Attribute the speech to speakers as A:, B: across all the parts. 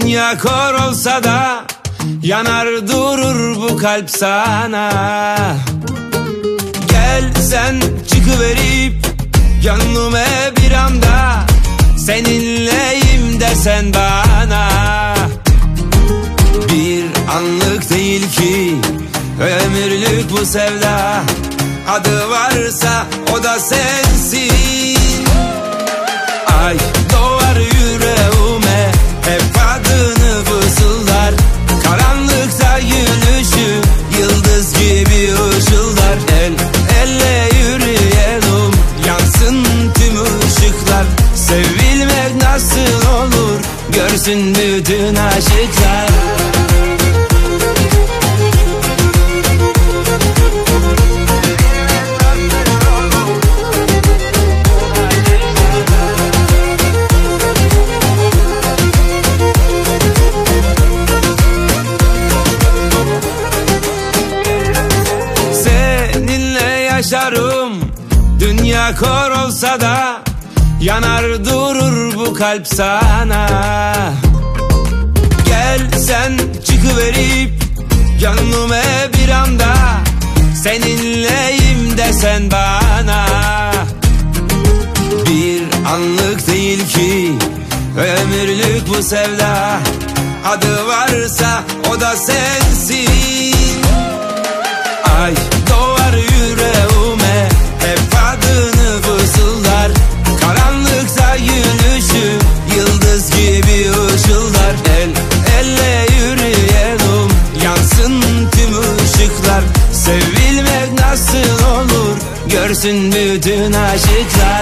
A: Dünya kor olsa da yanar durur bu kalp sana. Gel sen çıkıverip gönlüme bir anda, seninleyim desen bana. Bir anlık değil ki ömürlük bu sevda, adı varsa o da sensin. Ay doğar yüreğime hep adını fısıldar, karanlıkta gülüşü yıldız gibi ışıldar. El elle yürüyelim, yansın tüm ışıklar. Sevilmek nasıl olur görsün bütün aşıklar. Yaşarım dünya kor olsa da, yanar durur bu kalp sana. Gel sen çıkıverip gönlüme bir anda, seninleyim desen bana. Bir anlık değil ki ömürlük bu sevda, adı varsa o da sensin. Ay doğar yüreğime hep adını fısıldar, karanlıkta gülüşü yıldız gibi ışıldar. El elle yürüyelim, yansın tüm ışıklar. Sevilmek nasıl olur görsün bütün aşıklar.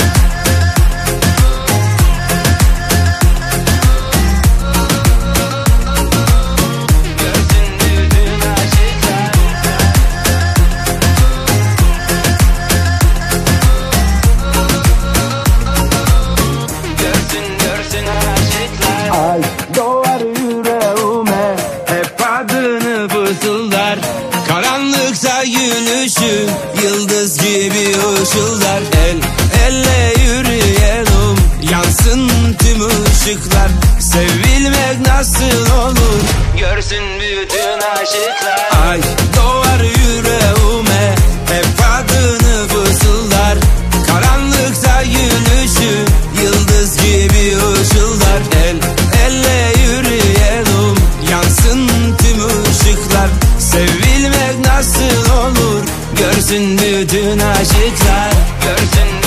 A: Ay doğar yüreğime hep adını fısıldar, karanlıkta gülüşü yıldız gibi ışıldar. El elle yürüyelim, yansın tüm ışıklar. Sevilmek nasıl olur görsün bütün aşıklar. Ay doğar yüreğime hep adını fısıldar, karanlıkta gülüşü yıldız gibi ışıldar. El elle yürüyelim, yansın tüm ışıklar. Sevilmek nasıl olur görsün bütün aşıklar. Görsün